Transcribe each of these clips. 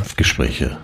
Napfgespräche.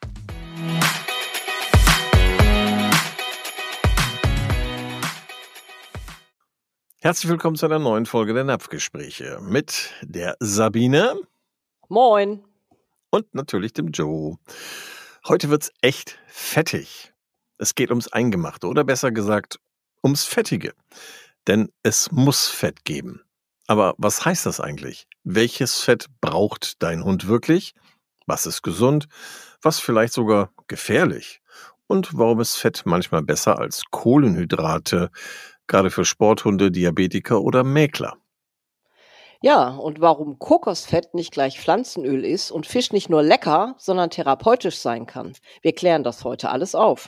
Herzlich willkommen zu einer neuen Folge der Napfgespräche mit der Sabine. Moin. Und natürlich dem Joe. Heute wird's echt fettig. Es geht ums Eingemachte oder besser gesagt ums Fettige. Denn es muss Fett geben. Aber was heißt das eigentlich? Welches Fett braucht dein Hund wirklich? Was ist gesund? Was vielleicht sogar gefährlich? Und warum ist Fett manchmal besser als Kohlenhydrate, gerade für Sporthunde, Diabetiker oder Mäkler? Ja, und warum Kokosfett nicht gleich Pflanzenöl ist und Fisch nicht nur lecker, sondern therapeutisch sein kann. Wir klären das heute alles auf.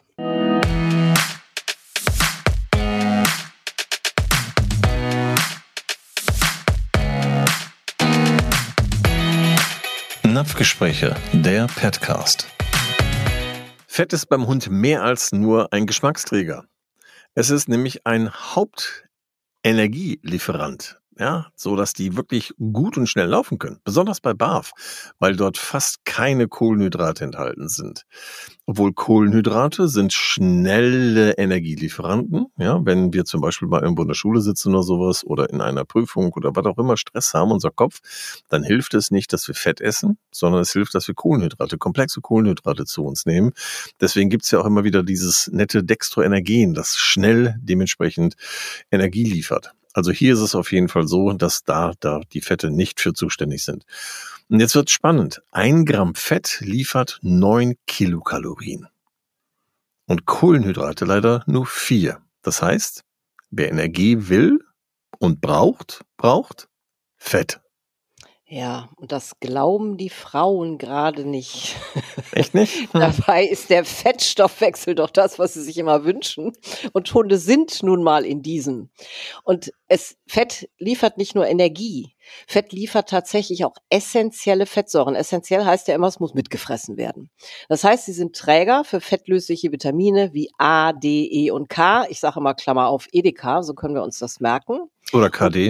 Napfgespräche, der Petcast. Fett ist beim Hund mehr als nur ein Geschmacksträger. Es ist nämlich ein Hauptenergielieferant, ja, so dass die wirklich gut und schnell laufen können. Besonders bei BAF, weil dort fast keine Kohlenhydrate enthalten sind. Obwohl Kohlenhydrate sind schnelle Energielieferanten, ja, wenn wir zum Beispiel mal irgendwo in der Schule sitzen oder sowas oder in einer Prüfung oder was auch immer Stress haben, unser Kopf, dann hilft es nicht, dass wir Fett essen, sondern es hilft, dass wir Kohlenhydrate, komplexe Kohlenhydrate zu uns nehmen. Deswegen gibt's ja auch immer wieder dieses nette Dextroenergen, das schnell dementsprechend Energie liefert. Also hier ist es auf jeden Fall so, dass da die Fette nicht für zuständig sind. Und jetzt wird's spannend. 1 Gramm Fett liefert 9 Kilokalorien. Und Kohlenhydrate leider nur 4. Das heißt, wer Energie will und braucht Fett. Ja, und das glauben die Frauen gerade nicht. Echt nicht? Dabei ist der Fettstoffwechsel doch das, was sie sich immer wünschen. Und Hunde sind nun mal in diesem. Und Fett liefert nicht nur Energie. Fett liefert tatsächlich auch essentielle Fettsäuren. Essentiell heißt ja immer, es muss mitgefressen werden. Das heißt, sie sind Träger für fettlösliche Vitamine wie A, D, E und K. Ich sage immer Klammer auf Edeka, so können wir uns das merken. Oder KD.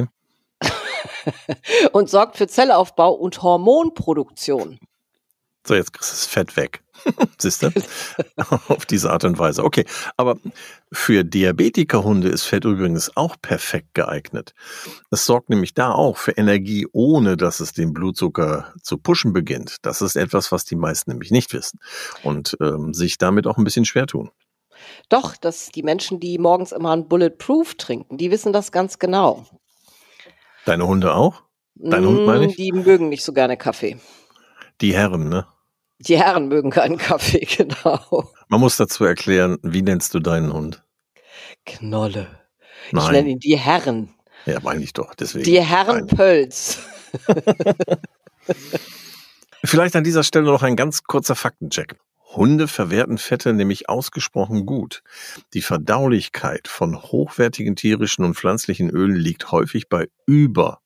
Und sorgt für Zellaufbau und Hormonproduktion. So, jetzt kriegst du das Fett weg. Siehst du? Auf diese Art und Weise. Okay, aber für Diabetikerhunde ist Fett übrigens auch perfekt geeignet. Es sorgt nämlich da auch für Energie, ohne dass es den Blutzucker zu pushen beginnt. Das ist etwas, was die meisten nämlich nicht wissen und sich damit auch ein bisschen schwer tun. Doch, die Menschen, die morgens immer ein Bulletproof trinken, die wissen das ganz genau. Deine Hunde auch? Dein Hund meine ich? Die mögen nicht so gerne Kaffee. Die Herren, ne? Die Herren mögen keinen Kaffee, genau. Man muss dazu erklären, wie nennst du deinen Hund? Knolle. Nein. Ich nenne ihn die Herren. Ja, meine ich doch. Deswegen. Die Herren Pölz. Vielleicht an dieser Stelle noch ein ganz kurzer Faktencheck. Hunde verwerten Fette nämlich ausgesprochen gut. Die Verdaulichkeit von hochwertigen tierischen und pflanzlichen Ölen liegt häufig bei über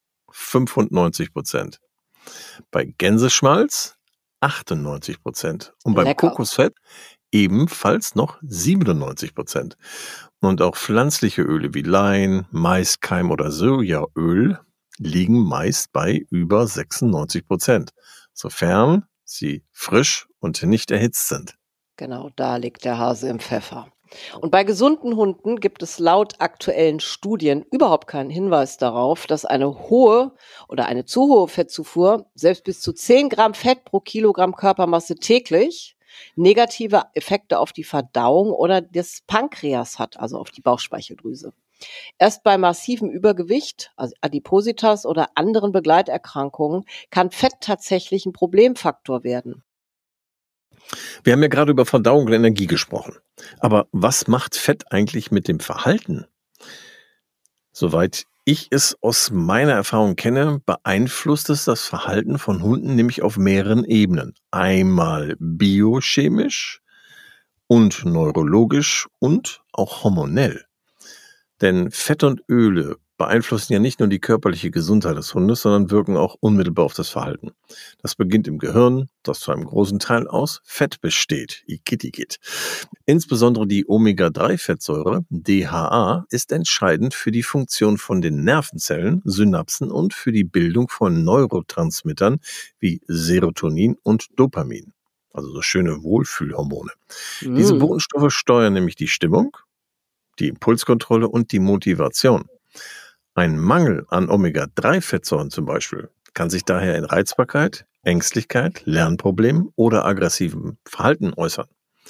95%. Bei Gänseschmalz 98% und beim Lecker. Kokosfett ebenfalls noch 97%. Und auch pflanzliche Öle wie Lein, Maiskeim oder Sojaöl liegen meist bei über 96%, sofern sie frisch und nicht erhitzt sind. Genau, da liegt der Hase im Pfeffer. Und bei gesunden Hunden gibt es laut aktuellen Studien überhaupt keinen Hinweis darauf, dass eine hohe oder eine zu hohe Fettzufuhr, selbst bis zu 10 Gramm Fett pro Kilogramm Körpermasse täglich, negative Effekte auf die Verdauung oder das Pankreas hat, also auf die Bauchspeicheldrüse. Erst bei massivem Übergewicht, also Adipositas oder anderen Begleiterkrankungen, kann Fett tatsächlich ein Problemfaktor werden. Wir haben ja gerade über Verdauung und Energie gesprochen. Aber was macht Fett eigentlich mit dem Verhalten? Soweit ich es aus meiner Erfahrung kenne, beeinflusst es das Verhalten von Hunden nämlich auf mehreren Ebenen. Einmal biochemisch und neurologisch und auch hormonell. Denn Fett und Öle beeinflussen ja nicht nur die körperliche Gesundheit des Hundes, sondern wirken auch unmittelbar auf das Verhalten. Das beginnt im Gehirn, das zu einem großen Teil aus Fett besteht. Igitt. Insbesondere die Omega-3-Fettsäure, DHA, ist entscheidend für die Funktion von den Nervenzellen, Synapsen und für die Bildung von Neurotransmittern wie Serotonin und Dopamin. Also so schöne Wohlfühlhormone. Diese Botenstoffe steuern nämlich die Stimmung, die Impulskontrolle und die Motivation. Ein Mangel an Omega-3-Fettsäuren zum Beispiel kann sich daher in Reizbarkeit, Ängstlichkeit, Lernproblemen oder aggressivem Verhalten äußern.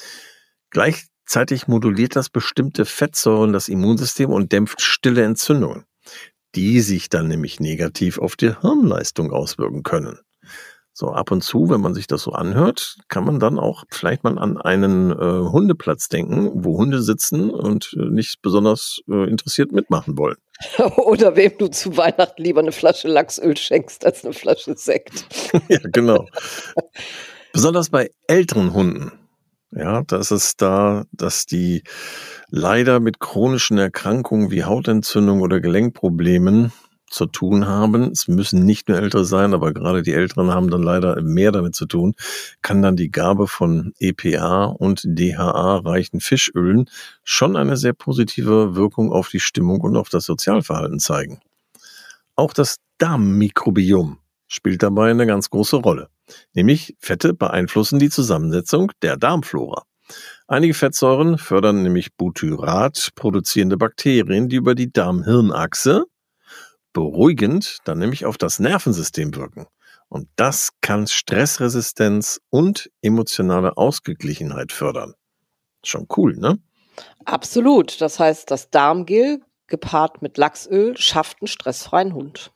Gleichzeitig moduliert das bestimmte Fettsäuren das Immunsystem und dämpft stille Entzündungen, die sich dann nämlich negativ auf die Hirnleistung auswirken können. So ab und zu, wenn man sich das so anhört, kann man dann auch vielleicht mal an einen Hundeplatz denken, wo Hunde sitzen und nicht besonders interessiert mitmachen wollen. Oder wem du zu Weihnachten lieber eine Flasche Lachsöl schenkst als eine Flasche Sekt. Ja, genau. Besonders bei älteren Hunden. Ja, das ist da, dass die leider mit chronischen Erkrankungen wie Hautentzündung oder Gelenkproblemen zu tun haben. Es müssen nicht nur Ältere sein, aber gerade die Älteren haben dann leider mehr damit zu tun, kann dann die Gabe von EPA und DHA-reichen Fischölen schon eine sehr positive Wirkung auf die Stimmung und auf das Sozialverhalten zeigen. Auch das Darmmikrobiom spielt dabei eine ganz große Rolle. Nämlich Fette beeinflussen die Zusammensetzung der Darmflora. Einige Fettsäuren fördern nämlich Butyrat produzierende Bakterien, die über die Darm-Hirn-Achse beruhigend dann nämlich auf das Nervensystem wirken. Und das kann Stressresistenz und emotionale Ausgeglichenheit fördern. Schon cool, ne? Absolut. Das heißt, das Darmgel gepaart mit Lachsöl schafft einen stressfreien Hund.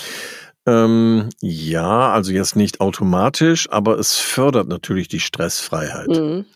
Ja, also jetzt nicht automatisch, aber es fördert natürlich die Stressfreiheit.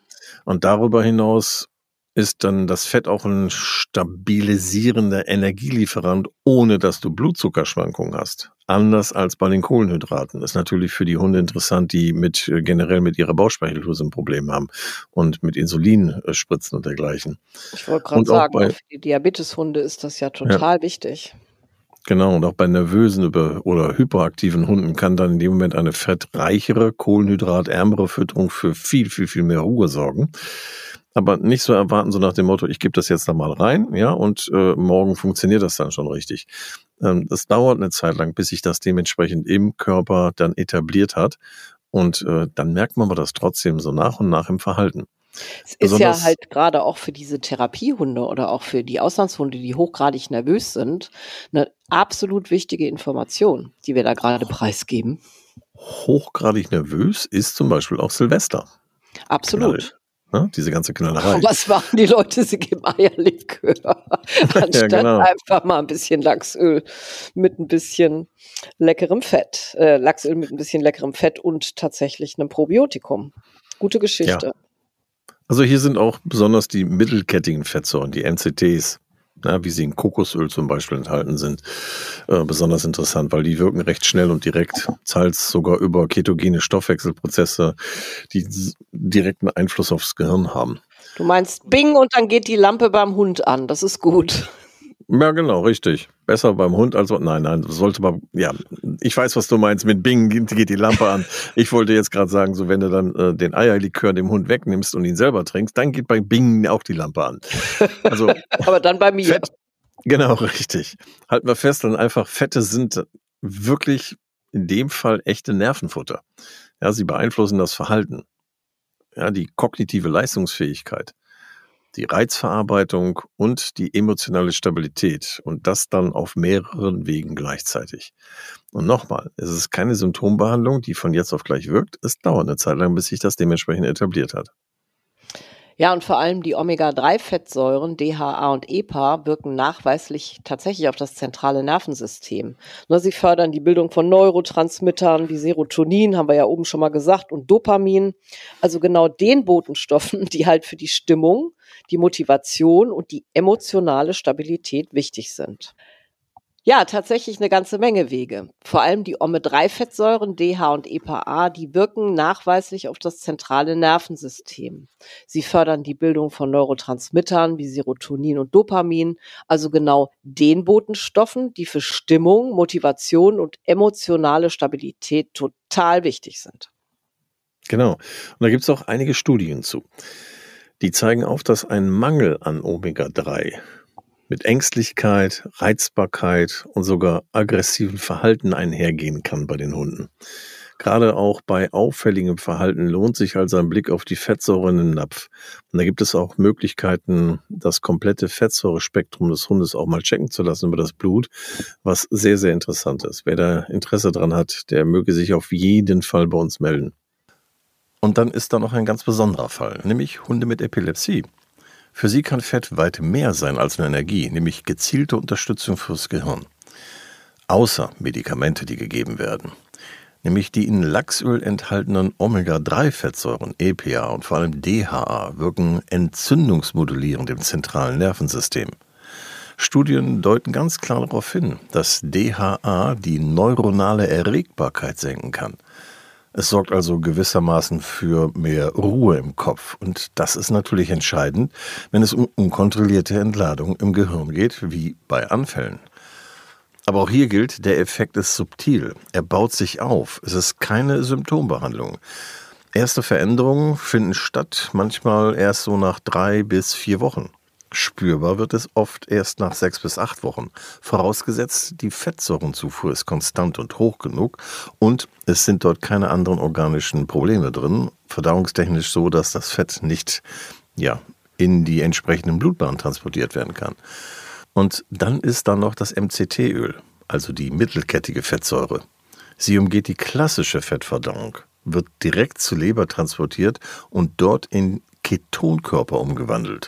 Und darüber hinaus ist dann das Fett auch ein stabilisierender Energielieferant, ohne dass du Blutzuckerschwankungen hast. Anders als bei den Kohlenhydraten. Ist natürlich für die Hunde interessant, die generell mit ihrer Bauchspeicheldrüse ein Problem haben und mit Insulinspritzen und dergleichen. Ich wollte gerade sagen, für die Diabeteshunde ist das ja total wichtig. Genau, und auch bei nervösen oder hyperaktiven Hunden kann dann in dem Moment eine fettreichere, kohlenhydratärmere Fütterung für viel, viel, viel mehr Ruhe sorgen. Aber nicht so erwarten, so nach dem Motto, ich gebe das jetzt da mal rein, ja, und morgen funktioniert das dann schon richtig. Das dauert eine Zeit lang, bis sich das dementsprechend im Körper dann etabliert hat. Und dann merkt man aber das trotzdem so nach und nach im Verhalten. Es ist ja halt gerade auch für diese Therapiehunde oder auch für die Auslandshunde, die hochgradig nervös sind, eine absolut wichtige Information, die wir da gerade preisgeben. Hochgradig nervös ist zum Beispiel auch Silvester. Absolut. Ne? Diese ganze Knallerei. Was machen die Leute? Sie geben Eierlikör, anstatt einfach mal ein bisschen Lachsöl mit ein bisschen leckerem Fett. Lachsöl mit ein bisschen leckerem Fett und tatsächlich einem Probiotikum. Gute Geschichte. Ja. Also hier sind auch besonders die mittelkettigen Fettsäuren, die MCTs, wie sie in Kokosöl zum Beispiel enthalten sind, besonders interessant, weil die wirken recht schnell und direkt, teils sogar über ketogene Stoffwechselprozesse, die direkten Einfluss aufs Gehirn haben. Du meinst Bing und dann geht die Lampe beim Hund an, das ist gut. Ja, genau, richtig. Besser beim Hund als... Nein, sollte man... Ja, ich weiß, was du meinst. Mit Bing geht die Lampe an. Ich wollte jetzt gerade sagen, so wenn du dann den Eierlikör dem Hund wegnimmst und ihn selber trinkst, dann geht bei Bing auch die Lampe an. Also, aber dann bei mir. Fett, genau, richtig. Halten wir fest, dann einfach Fette sind wirklich in dem Fall echte Nervenfutter. Ja, sie beeinflussen das Verhalten. Ja, die kognitive Leistungsfähigkeit, die Reizverarbeitung und die emotionale Stabilität und das dann auf mehreren Wegen gleichzeitig. Und nochmal, es ist keine Symptombehandlung, die von jetzt auf gleich wirkt. Es dauert eine Zeit lang, bis sich das dementsprechend etabliert hat. Ja, und vor allem die Omega-3-Fettsäuren, DHA und EPA, wirken nachweislich tatsächlich auf das zentrale Nervensystem. Sie fördern die Bildung von Neurotransmittern wie Serotonin, haben wir ja oben schon mal gesagt, und Dopamin. Also genau den Botenstoffen, die halt für die Stimmung, die Motivation und die emotionale Stabilität wichtig sind. Ja, tatsächlich eine ganze Menge Wege. Vor allem die Omega-3-Fettsäuren DH und EPA, die wirken nachweislich auf das zentrale Nervensystem. Sie fördern die Bildung von Neurotransmittern wie Serotonin und Dopamin, also genau den Botenstoffen, die für Stimmung, Motivation und emotionale Stabilität total wichtig sind. Genau. Und da gibt es auch einige Studien zu. Die zeigen auf, dass ein Mangel an Omega-3 mit Ängstlichkeit, Reizbarkeit und sogar aggressiven Verhalten einhergehen kann bei den Hunden. Gerade auch bei auffälligem Verhalten lohnt sich also ein Blick auf die Fettsäuren im Napf. Und da gibt es auch Möglichkeiten, das komplette Fettsäurespektrum des Hundes auch mal checken zu lassen über das Blut, was sehr, sehr interessant ist. Wer da Interesse dran hat, der möge sich auf jeden Fall bei uns melden. Und dann ist da noch ein ganz besonderer Fall, nämlich Hunde mit Epilepsie. Für sie kann Fett weit mehr sein als nur Energie, nämlich gezielte Unterstützung fürs Gehirn. Außer Medikamente, die gegeben werden. Nämlich die in Lachsöl enthaltenen Omega-3-Fettsäuren EPA und vor allem DHA wirken entzündungsmodulierend im zentralen Nervensystem. Studien deuten ganz klar darauf hin, dass DHA die neuronale Erregbarkeit senken kann. Es sorgt also gewissermaßen für mehr Ruhe im Kopf. Und das ist natürlich entscheidend, wenn es um unkontrollierte Entladung im Gehirn geht, wie bei Anfällen. Aber auch hier gilt, der Effekt ist subtil. Er baut sich auf. Es ist keine Symptombehandlung. Erste Veränderungen finden statt, manchmal erst so nach 3 bis 4 Wochen. Spürbar wird es oft erst nach 6 bis 8 Wochen, vorausgesetzt, die Fettsäurenzufuhr ist konstant und hoch genug und es sind dort keine anderen organischen Probleme drin, verdauungstechnisch so, dass das Fett nicht in die entsprechenden Blutbahnen transportiert werden kann. Und dann ist da noch das MCT-Öl, also die mittelkettige Fettsäure. Sie umgeht die klassische Fettverdauung, wird direkt zur Leber transportiert und dort in Ketonkörper umgewandelt.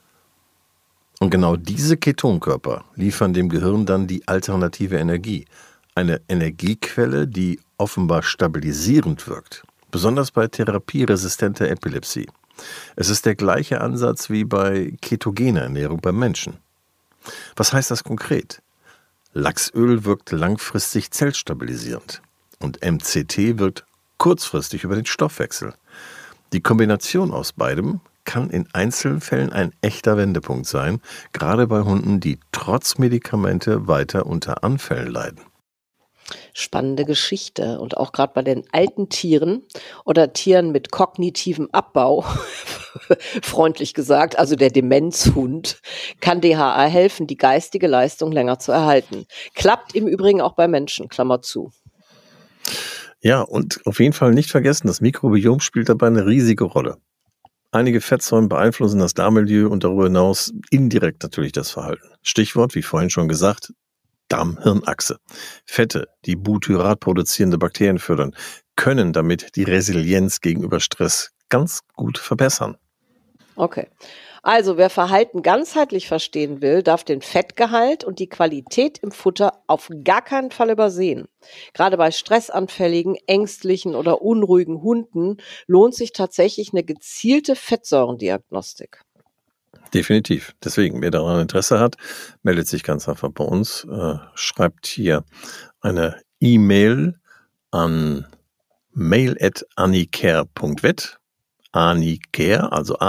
Und genau diese Ketonkörper liefern dem Gehirn dann die alternative Energie. Eine Energiequelle, die offenbar stabilisierend wirkt. Besonders bei therapieresistenter Epilepsie. Es ist der gleiche Ansatz wie bei ketogener Ernährung beim Menschen. Was heißt das konkret? Lachsöl wirkt langfristig zellstabilisierend. Und MCT wirkt kurzfristig über den Stoffwechsel. Die Kombination aus beidem kann in einzelnen Fällen ein echter Wendepunkt sein, gerade bei Hunden, die trotz Medikamente weiter unter Anfällen leiden. Spannende Geschichte. Und auch gerade bei den alten Tieren oder Tieren mit kognitivem Abbau, freundlich gesagt, also der Demenzhund, kann DHA helfen, die geistige Leistung länger zu erhalten. Klappt im Übrigen auch bei Menschen, Klammer zu. Ja, und auf jeden Fall nicht vergessen, das Mikrobiom spielt dabei eine riesige Rolle. Einige Fettsäuren beeinflussen das Darmmilieu und darüber hinaus indirekt natürlich das Verhalten. Stichwort, wie vorhin schon gesagt, Darm-Hirn-Achse. Fette, die Butyrat produzierende Bakterien fördern, können damit die Resilienz gegenüber Stress ganz gut verbessern. Okay. Also, wer Verhalten ganzheitlich verstehen will, darf den Fettgehalt und die Qualität im Futter auf gar keinen Fall übersehen. Gerade bei stressanfälligen, ängstlichen oder unruhigen Hunden lohnt sich tatsächlich eine gezielte Fettsäurendiagnostik. Definitiv. Deswegen, wer daran Interesse hat, meldet sich ganz einfach bei uns, schreibt hier eine E-Mail an mail@anicare.vet, Anicare, also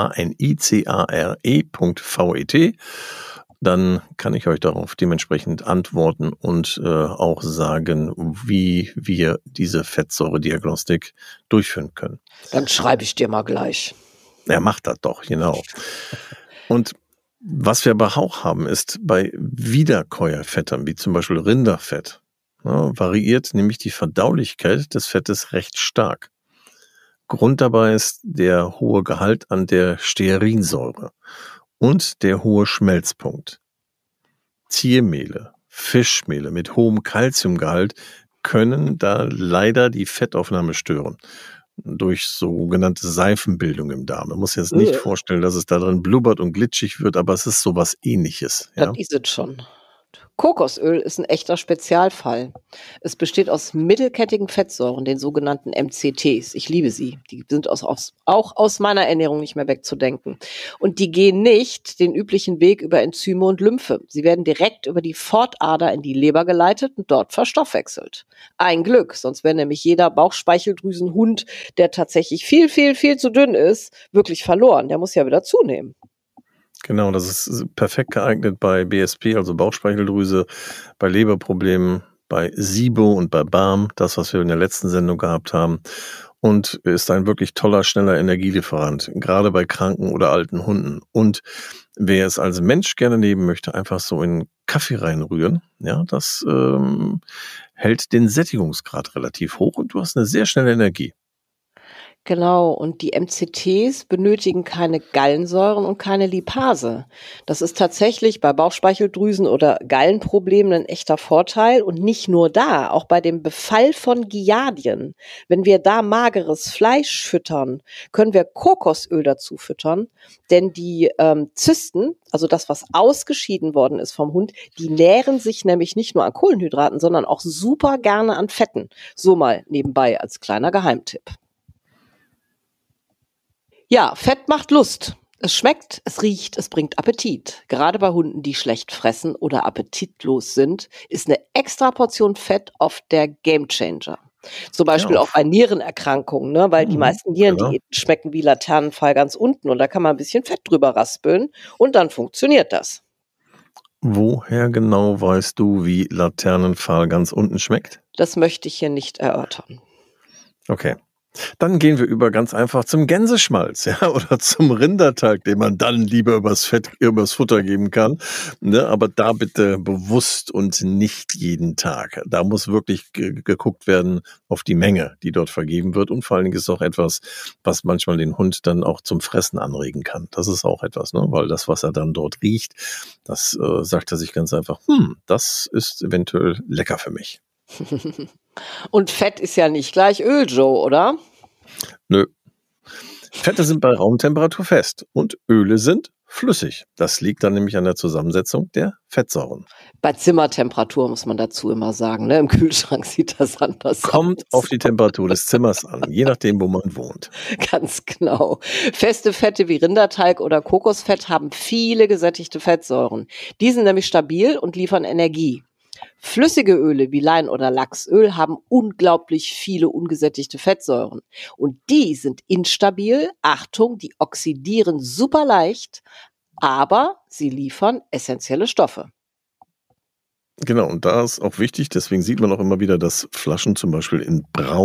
ANICARE.vet. Dann kann ich euch darauf dementsprechend antworten und auch sagen, wie wir diese Fettsäurediagnostik durchführen können. Dann schreibe ich dir mal gleich. Er macht das doch, genau. Und was wir aber auch haben, ist bei Wiederkäuerfettern, wie zum Beispiel Rinderfett, variiert nämlich die Verdaulichkeit des Fettes recht stark. Grund dabei ist der hohe Gehalt an der Stearinsäure und der hohe Schmelzpunkt. Tiermehle, Fischmehle mit hohem Calciumgehalt können da leider die Fettaufnahme stören. Durch sogenannte Seifenbildung im Darm. Man muss jetzt nicht vorstellen, dass es da drin blubbert und glitschig wird, aber es ist sowas Ähnliches. Ja? Das ist es schon. Kokosöl ist ein echter Spezialfall. Es besteht aus mittelkettigen Fettsäuren, den sogenannten MCTs. Ich liebe sie. Die sind auch aus meiner Ernährung nicht mehr wegzudenken. Und die gehen nicht den üblichen Weg über Enzyme und Lymphe. Sie werden direkt über die Pfortader in die Leber geleitet und dort verstoffwechselt. Ein Glück, sonst wäre nämlich jeder Bauchspeicheldrüsenhund, der tatsächlich viel, viel, viel zu dünn ist, wirklich verloren. Der muss ja wieder zunehmen. Genau, das ist perfekt geeignet bei BSP, also Bauchspeicheldrüse, bei Leberproblemen, bei SIBO und bei BAM, das, was wir in der letzten Sendung gehabt haben. Und ist ein wirklich toller, schneller Energielieferant, gerade bei kranken oder alten Hunden. Und wer es als Mensch gerne nehmen möchte, einfach so in Kaffee reinrühren, ja, das hält den Sättigungsgrad relativ hoch und du hast eine sehr schnelle Energie. Genau, und die MCTs benötigen keine Gallensäuren und keine Lipase. Das ist tatsächlich bei Bauchspeicheldrüsen- oder Gallenproblemen ein echter Vorteil. Und nicht nur da, auch bei dem Befall von Giardien. Wenn wir da mageres Fleisch füttern, können wir Kokosöl dazu füttern. Denn die Zysten, also das, was ausgeschieden worden ist vom Hund, die nähren sich nämlich nicht nur an Kohlenhydraten, sondern auch super gerne an Fetten. So mal nebenbei als kleiner Geheimtipp. Ja, Fett macht Lust. Es schmeckt, es riecht, es bringt Appetit. Gerade bei Hunden, die schlecht fressen oder appetitlos sind, ist eine extra Portion Fett oft der Gamechanger. Zum Beispiel Ja, auch bei Nierenerkrankungen, ne? Weil die meisten genau. Nierendiäten schmecken wie Laternenpfahl ganz unten und da kann man ein bisschen Fett drüber raspeln und dann funktioniert das. Woher genau weißt du, wie Laternenpfahl ganz unten schmeckt? Das möchte ich hier nicht erörtern. Okay. Dann gehen wir über ganz einfach zum Gänseschmalz, ja, oder zum Rinderteig, den man dann lieber übers Futter geben kann. Ne, aber da bitte bewusst und nicht jeden Tag. Da muss wirklich geguckt werden auf die Menge, die dort vergeben wird. Und vor allen Dingen ist auch etwas, was manchmal den Hund dann auch zum Fressen anregen kann. Das ist auch etwas, ne, weil das, was er dann dort riecht, das sagt er sich ganz einfach, das ist eventuell lecker für mich. Und Fett ist ja nicht gleich Öl, Joe, oder? Nö. Fette sind bei Raumtemperatur fest und Öle sind flüssig. Das liegt dann nämlich an der Zusammensetzung der Fettsäuren. Bei Zimmertemperatur muss man dazu immer sagen, ne? Im Kühlschrank sieht das anders Kommt aus. auf die Temperatur des Zimmers an, je nachdem, wo man wohnt. Ganz genau. Feste Fette wie Rinderteig oder Kokosfett haben viele gesättigte Fettsäuren. Die sind nämlich stabil und liefern Energie. Flüssige Öle wie Lein- oder Lachsöl haben unglaublich viele ungesättigte Fettsäuren. Und die sind instabil. Achtung, die oxidieren super leicht, aber sie liefern essentielle Stoffe. Genau, und da ist auch wichtig, deswegen sieht man auch immer wieder, dass Flaschen zum Beispiel in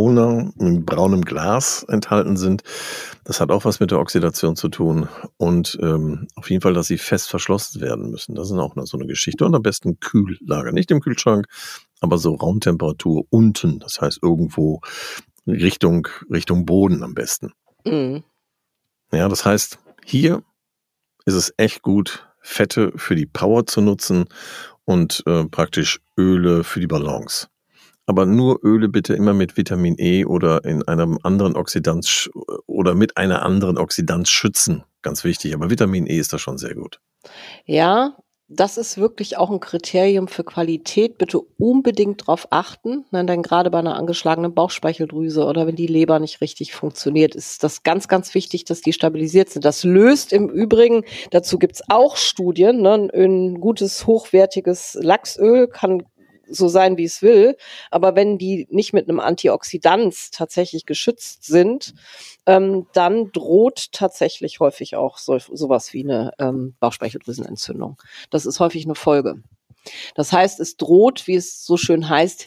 braunem Glas enthalten sind. Das hat auch was mit der Oxidation zu tun. Und auf jeden Fall, dass sie fest verschlossen werden müssen. Das ist auch so eine Geschichte. Und am besten Kühllager. Nicht im Kühlschrank, aber so Raumtemperatur unten. Das heißt irgendwo Richtung Boden am besten. Mhm. Ja, das heißt, hier ist es echt gut, Fette für die Power zu nutzen und praktisch Öle für die Balance. Aber nur Öle bitte immer mit Vitamin E oder in einem anderen Oxidanz oder mit einer anderen Oxidanz schützen. Ganz wichtig. Aber Vitamin E ist da schon sehr gut. Ja, das ist wirklich auch ein Kriterium für Qualität. Bitte unbedingt drauf achten, ne, denn gerade bei einer angeschlagenen Bauchspeicheldrüse oder wenn die Leber nicht richtig funktioniert, ist das ganz, ganz wichtig, dass die stabilisiert sind. Das löst im Übrigen, dazu gibt's auch Studien, ne, ein gutes, hochwertiges Lachsöl kann so sein, wie es will, aber wenn die nicht mit einem Antioxidant tatsächlich geschützt sind, dann droht tatsächlich häufig auch sowas wie eine Bauchspeicheldrüsenentzündung. Das ist häufig eine Folge. Das heißt, es droht, wie es so schön heißt,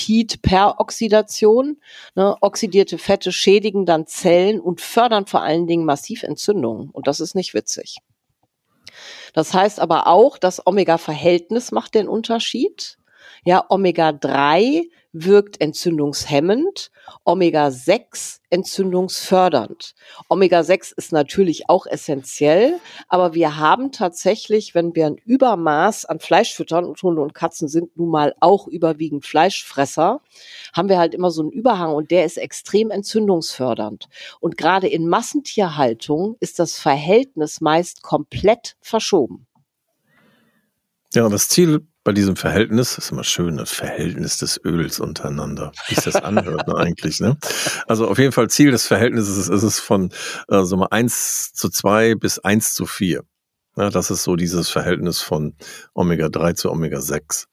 Lipidperoxidation. Ne? Oxidierte Fette schädigen dann Zellen und fördern vor allen Dingen massiv Entzündungen. Und das ist nicht witzig. Das heißt aber auch, das Omega-Verhältnis macht den Unterschied. Ja, Omega-3 wirkt entzündungshemmend, Omega-6 entzündungsfördernd. Omega-6 ist natürlich auch essentiell, aber wir haben tatsächlich, wenn wir ein Übermaß an Fleisch füttern, und Hunde und Katzen sind nun mal auch überwiegend Fleischfresser, haben wir halt immer so einen Überhang und der ist extrem entzündungsfördernd. Und gerade in Massentierhaltung ist das Verhältnis meist komplett verschoben. Ja, das Ziel bei diesem Verhältnis, ist immer schön, das Verhältnis des Öls untereinander, wie es das anhört, ne, eigentlich, ne? Also auf jeden Fall Ziel des Verhältnisses ist es von, so mal 1:2 bis 1:4. Ja, das ist so dieses Verhältnis von Omega-3 zu Omega-6.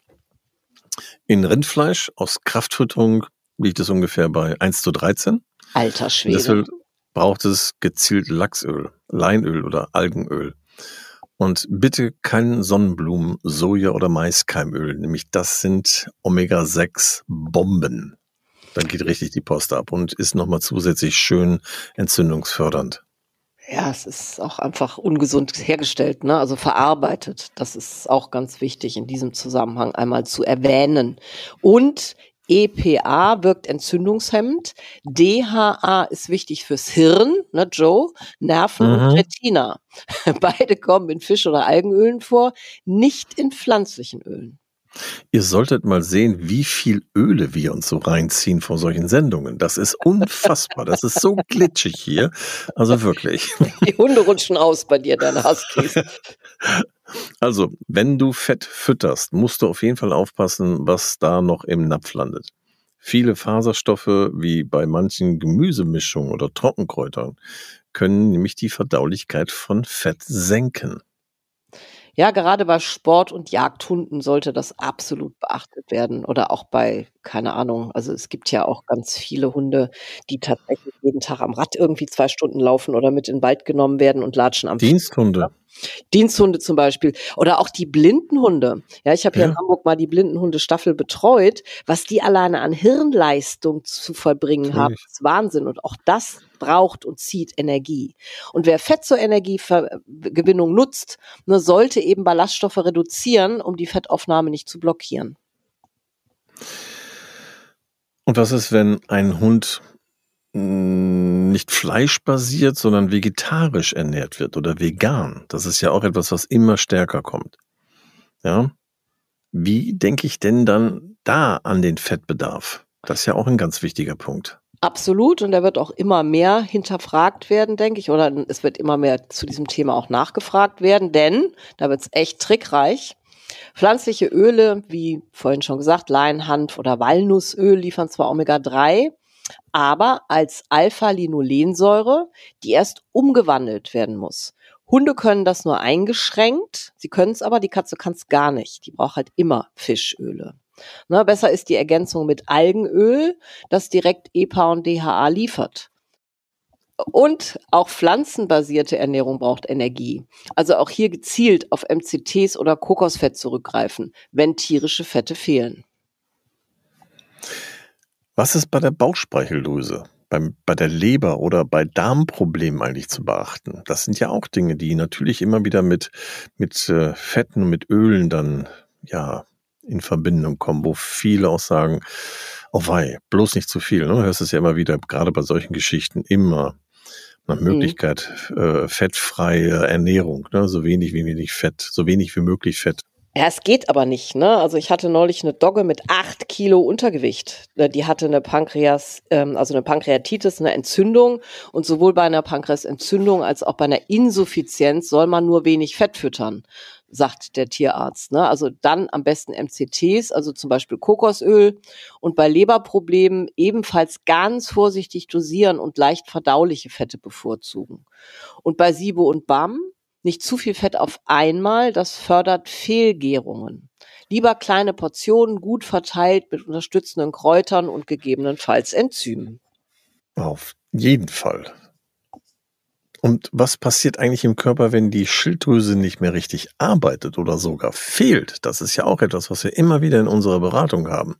In Rindfleisch aus Kraftfütterung liegt es ungefähr bei 1:13. Alter Und Schwede. deshalb braucht es gezielt Lachsöl, Leinöl oder Algenöl. Und bitte kein Sonnenblumen-, Soja- oder Maiskeimöl. Nämlich das sind Omega-6-Bomben. Dann geht richtig die Post ab und ist nochmal zusätzlich schön entzündungsfördernd. Ja, es ist auch einfach ungesund hergestellt, ne? Also verarbeitet. Das ist auch ganz wichtig in diesem Zusammenhang einmal zu erwähnen. Und EPA wirkt entzündungshemmend. DHA ist wichtig fürs Hirn, ne, Joe? Nerven und Mhm. Retina. Beide kommen in Fisch- oder Algenölen vor, nicht in pflanzlichen Ölen. Ihr solltet mal sehen, wie viel Öle wir uns so reinziehen vor solchen Sendungen. Das ist unfassbar. Das ist so glitschig hier. Also wirklich. Die Hunde rutschen aus bei dir, deine Huskies. Also, wenn du Fett fütterst, musst du auf jeden Fall aufpassen, was da noch im Napf landet. Viele Faserstoffe, wie bei manchen Gemüsemischungen oder Trockenkräutern, können nämlich die Verdaulichkeit von Fett senken. Ja, gerade bei Sport- und Jagdhunden sollte das absolut beachtet werden oder auch bei, keine Ahnung, also es gibt ja auch ganz viele Hunde, die tatsächlich jeden Tag am Rad irgendwie 2 Stunden laufen oder mit in den Wald genommen werden und latschen am Vieh. Diensthunde, Diensthunde zum Beispiel oder auch die Blindenhunde. Ja, ich habe hier in ja, Hamburg mal die Blindenhundestaffel betreut. Was die alleine an Hirnleistung zu vollbringen haben, natürlich. ist Wahnsinn. Und auch das braucht und zieht Energie. Und wer Fett zur Energiegewinnung nutzt, ne, sollte eben Ballaststoffe reduzieren, um die Fettaufnahme nicht zu blockieren. Und was ist, wenn ein Hund nicht fleischbasiert, sondern vegetarisch ernährt wird oder vegan? Das ist ja auch etwas, was immer stärker kommt. Ja? Wie denke ich denn dann da an den Fettbedarf? Das ist ja auch ein ganz wichtiger Punkt. Absolut. Und der wird auch immer mehr hinterfragt werden, denke ich. Oder es wird immer mehr zu diesem Thema auch nachgefragt werden, denn da wird es echt trickreich. Pflanzliche Öle, wie vorhin schon gesagt, Lein, Hanf oder Walnussöl liefern zwar Omega-3, aber als Alpha-Linolensäure, die erst umgewandelt werden muss. Hunde können das nur eingeschränkt, sie können es aber, die Katze kann es gar nicht. Die braucht halt immer Fischöle. Ne, besser ist die Ergänzung mit Algenöl, das direkt EPA und DHA liefert. Und auch pflanzenbasierte Ernährung braucht Energie. Also auch hier gezielt auf MCTs oder Kokosfett zurückgreifen, wenn tierische Fette fehlen. Was ist bei der Bauchspeicheldrüse, bei der Leber oder bei Darmproblemen eigentlich zu beachten? Das sind ja auch Dinge, die natürlich immer wieder mit Fetten und mit Ölen dann ja in Verbindung kommen, wo viele auch sagen, oh wei, bloß nicht zu viel. Ne? Du hörst es ja immer wieder, gerade bei solchen Geschichten, immer nach Mhm. Möglichkeit fettfreie Ernährung, ne? So wenig wie wenig Fett, so wenig wie möglich Fett. Ja, es geht aber nicht, ne? Also ich hatte neulich eine Dogge mit 8 Kilo Untergewicht. Die hatte eine also eine Pankreatitis, eine Entzündung. Und sowohl bei einer Pankreasentzündung als auch bei einer Insuffizienz soll man nur wenig Fett füttern, sagt der Tierarzt, ne? Also dann am besten MCTs, also zum Beispiel Kokosöl. Und bei Leberproblemen ebenfalls ganz vorsichtig dosieren und leicht verdauliche Fette bevorzugen. Und bei SIBO und BAM nicht zu viel Fett auf einmal, das fördert Fehlgärungen. Lieber kleine Portionen, gut verteilt mit unterstützenden Kräutern und gegebenenfalls Enzymen. Auf jeden Fall. Und was passiert eigentlich im Körper, wenn die Schilddrüse nicht mehr richtig arbeitet oder sogar fehlt? Das ist ja auch etwas, was wir immer wieder in unserer Beratung haben.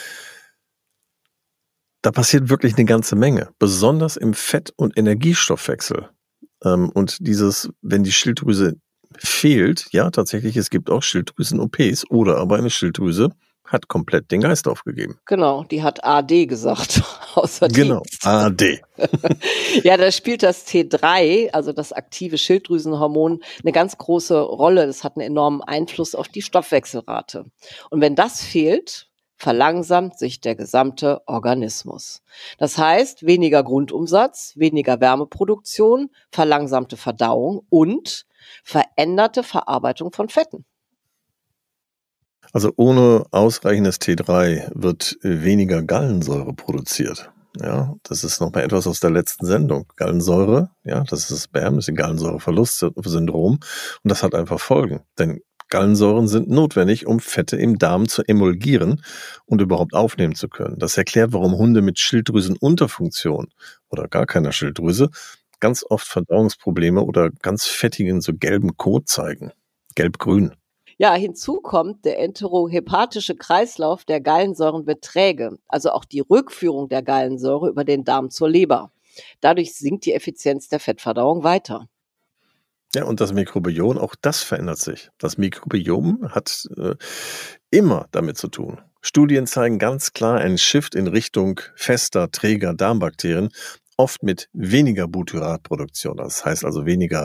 Da passiert wirklich eine ganze Menge, besonders im Fett- und Energiestoffwechsel. Und wenn die Schilddrüse fehlt, ja, tatsächlich, es gibt auch Schilddrüsen-OPs oder aber eine Schilddrüse hat komplett den Geist aufgegeben. Genau, die hat AD gesagt, außer Genau, Dienst. AD. Ja, da spielt das T3, also das aktive Schilddrüsenhormon, eine ganz große Rolle. Das hat einen enormen Einfluss auf die Stoffwechselrate. Und wenn das fehlt, verlangsamt sich der gesamte Organismus. Das heißt, weniger Grundumsatz, weniger Wärmeproduktion, verlangsamte Verdauung und veränderte Verarbeitung von Fetten. Also ohne ausreichendes T3 wird weniger Gallensäure produziert. Ja, das ist noch mal etwas aus der letzten Sendung. Gallensäure, ja, das ist das BAM, das ist ein Gallensäureverlustsyndrom. Und das hat einfach Folgen. Denn Gallensäuren sind notwendig, um Fette im Darm zu emulgieren und überhaupt aufnehmen zu können. Das erklärt, warum Hunde mit Schilddrüsenunterfunktion oder gar keiner Schilddrüse ganz oft Verdauungsprobleme oder ganz fettigen, so gelben Kot zeigen. Gelb-grün. Ja, hinzu kommt der enterohepatische Kreislauf der Gallensäuren wird träge, also auch die Rückführung der Gallensäure über den Darm zur Leber. Dadurch sinkt die Effizienz der Fettverdauung weiter. Ja, und das Mikrobiom, auch das verändert sich. Das Mikrobiom hat immer damit zu tun. Studien zeigen ganz klar einen Shift in Richtung fester, träger Darmbakterien, oft mit weniger Butyratproduktion. Das heißt also weniger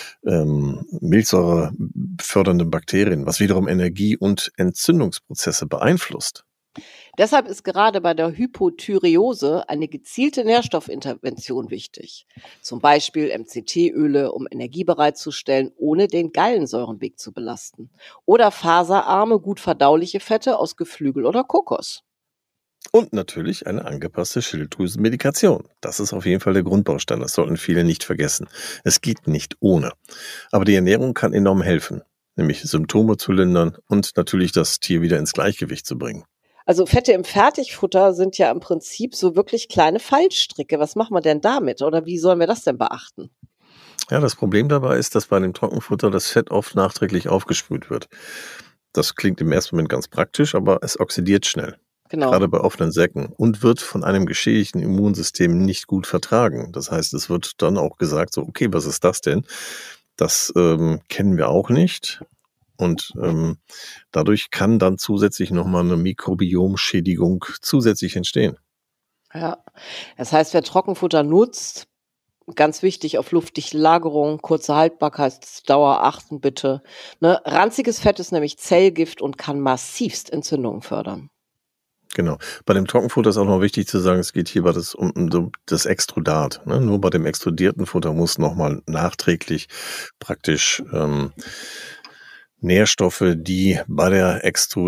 Milchsäure fördernde Bakterien, was wiederum Energie- und Entzündungsprozesse beeinflusst. Deshalb ist gerade bei der Hypothyreose eine gezielte Nährstoffintervention wichtig. Zum Beispiel MCT-Öle, um Energie bereitzustellen, ohne den Gallensäurenweg zu belasten. Oder faserarme, gut verdauliche Fette aus Geflügel oder Kokos. Und natürlich eine angepasste Schilddrüsenmedikation. Das ist auf jeden Fall der Grundbaustein. Das sollten viele nicht vergessen. Es geht nicht ohne. Aber die Ernährung kann enorm helfen, nämlich Symptome zu lindern und natürlich das Tier wieder ins Gleichgewicht zu bringen. Also Fette im Fertigfutter sind ja im Prinzip so wirklich kleine Fallstricke. Was machen wir denn damit? Oder wie sollen wir das denn beachten? Ja, das Problem dabei ist, dass bei dem Trockenfutter das Fett oft nachträglich aufgesprüht wird. Das klingt im ersten Moment ganz praktisch, aber es oxidiert schnell. Genau. Gerade bei offenen Säcken und wird von einem geschädigten Immunsystem nicht gut vertragen. Das heißt, es wird dann auch gesagt, so, okay, was ist das denn? Das kennen wir auch nicht. Und dadurch kann dann zusätzlich nochmal eine Mikrobiomschädigung zusätzlich entstehen. Ja, das heißt, wer Trockenfutter nutzt, ganz wichtig, auf luftdichte Lagerung, kurze Haltbarkeitsdauer achten bitte. Ne? Ranziges Fett ist nämlich Zellgift und kann massivst Entzündungen fördern. Genau. Bei dem Trockenfutter ist auch noch wichtig zu sagen, es geht hier um das Extrudat. Ne? Nur bei dem extrudierten Futter muss nochmal nachträglich praktisch Nährstoffe, die bei der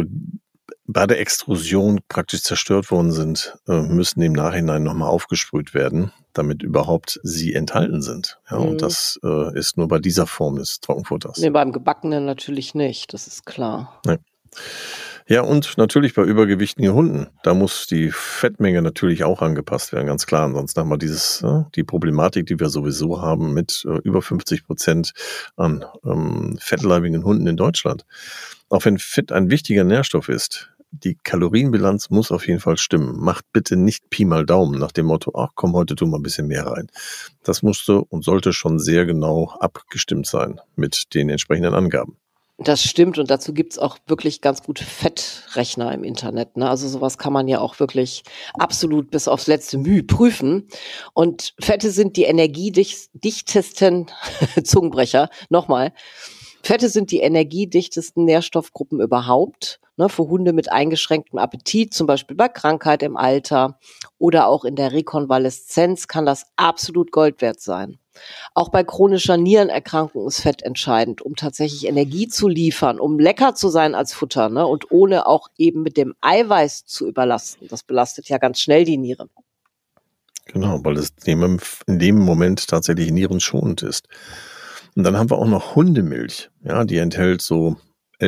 Extrusion praktisch zerstört worden sind, müssen im Nachhinein nochmal aufgesprüht werden, damit überhaupt sie enthalten sind. Ja, und das ist nur bei dieser Form des Trockenfutters. Nee, beim Gebackenen natürlich nicht, das ist klar. Nee. Ja, und natürlich bei übergewichtigen Hunden, da muss die Fettmenge natürlich auch angepasst werden, ganz klar. Ansonsten haben wir die Problematik, die wir sowieso haben mit über 50% an fettleibigen Hunden in Deutschland. Auch wenn Fett ein wichtiger Nährstoff ist, die Kalorienbilanz muss auf jeden Fall stimmen. Macht bitte nicht Pi mal Daumen nach dem Motto, ach komm, heute tun wir ein bisschen mehr rein. Das musste und sollte schon sehr genau abgestimmt sein mit den entsprechenden Angaben. Das stimmt und dazu gibt's auch wirklich ganz gute Fettrechner im Internet. Ne? Also sowas kann man ja auch wirklich absolut bis aufs letzte Mühe prüfen. Und Fette sind die energiedichtesten Zungenbrecher. Nochmal. Fette sind die energiedichtesten Nährstoffgruppen überhaupt. Ne, für Hunde mit eingeschränktem Appetit, zum Beispiel bei Krankheit im Alter oder auch in der Rekonvaleszenz kann das absolut Gold wert sein. Auch bei chronischer Nierenerkrankung ist Fett entscheidend, um tatsächlich Energie zu liefern, um lecker zu sein als Futter, ne? Und ohne auch eben mit dem Eiweiß zu überlasten. Das belastet ja ganz schnell die Niere. Genau, weil es in dem Moment tatsächlich nierenschonend ist. Und dann haben wir auch noch Hundemilch. Ja, die enthält so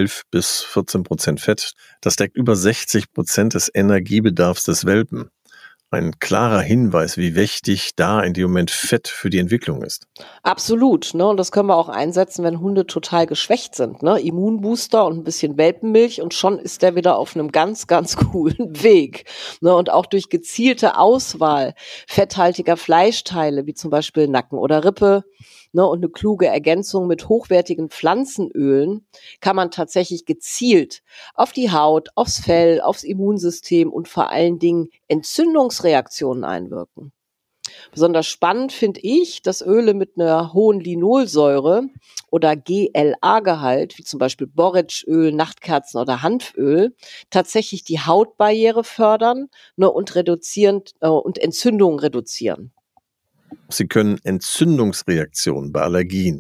11-14% Fett. Das deckt über 60% des Energiebedarfs des Welpen. Ein klarer Hinweis, wie wichtig da in dem Moment Fett für die Entwicklung ist. Absolut, ne? Und das können wir auch einsetzen, wenn Hunde total geschwächt sind, ne? Immunbooster und ein bisschen Welpenmilch und schon ist der wieder auf einem ganz, ganz coolen Weg. Ne? Und auch durch gezielte Auswahl fetthaltiger Fleischteile, wie zum Beispiel Nacken oder Rippe, ne? Und eine kluge Ergänzung mit hochwertigen Pflanzenölen kann man tatsächlich gezielt auf die Haut, aufs Fell, aufs Immunsystem und vor allen Dingen Entzündungsreaktionen einwirken. Besonders spannend finde ich, dass Öle mit einer hohen Linolsäure oder GLA-Gehalt, wie zum Beispiel Borretschöl, Nachtkerzen oder Hanföl, tatsächlich die Hautbarriere fördern, ne, und und Entzündungen reduzieren. Sie können Entzündungsreaktionen bei Allergien,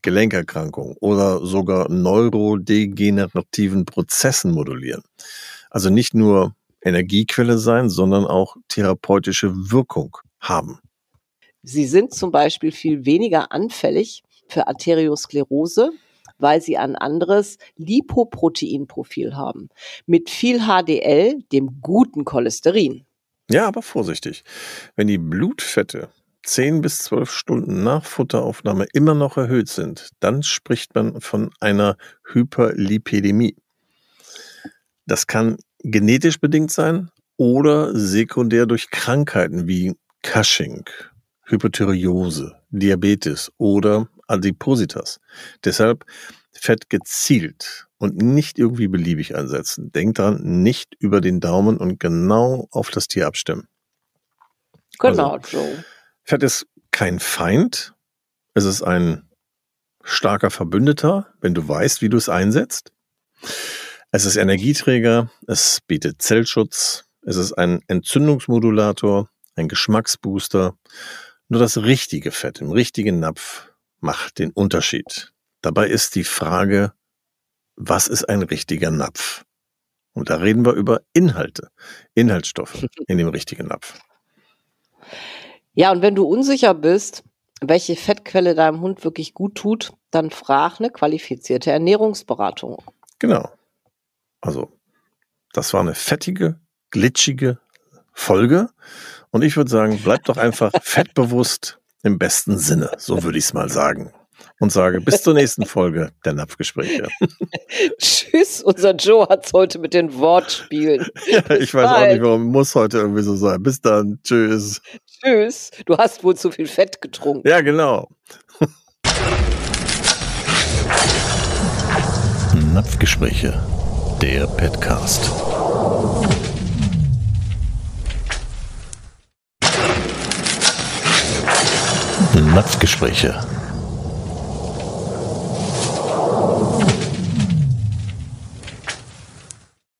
Gelenkerkrankungen oder sogar neurodegenerativen Prozessen modulieren. Also nicht nur Energiequelle sein, sondern auch therapeutische Wirkung haben. Sie sind zum Beispiel viel weniger anfällig für Arteriosklerose, weil sie ein anderes Lipoproteinprofil haben, mit viel HDL, dem guten Cholesterin. Ja, aber vorsichtig. Wenn die Blutfette 10 bis 12 Stunden nach Futteraufnahme immer noch erhöht sind, dann spricht man von einer Hyperlipidämie. Das kann genetisch bedingt sein oder sekundär durch Krankheiten wie Cushing, Hypothyreose, Diabetes oder Adipositas. Deshalb Fett gezielt und nicht irgendwie beliebig einsetzen. Denkt dran, nicht über den Daumen und genau auf das Tier abstimmen. Genau, Also, Joe. Fett ist kein Feind. Es ist ein starker Verbündeter, wenn du weißt, wie du es einsetzt. Es ist Energieträger, es bietet Zellschutz, es ist ein Entzündungsmodulator, ein Geschmacksbooster. Nur das richtige Fett im richtigen Napf macht den Unterschied. Dabei ist die Frage, was ist ein richtiger Napf? Und da reden wir über Inhaltsstoffe in dem richtigen Napf. Ja, und wenn du unsicher bist, welche Fettquelle deinem Hund wirklich gut tut, dann frag eine qualifizierte Ernährungsberatung. Genau. Also, das war eine fettige, glitschige Folge. Und ich würde sagen, bleib doch einfach fettbewusst im besten Sinne. So würde ich es mal sagen. Und sage bis zur nächsten Folge der Napfgespräche. Tschüss, unser Joe hat's heute mit den Wortspielen. Ja, ich weiß auch nicht, warum muss heute irgendwie so sein. Bis dann. Tschüss. Tschüss. Du hast wohl zu viel Fett getrunken. Ja, genau. Napfgespräche, der Petcast. Napfgespräche.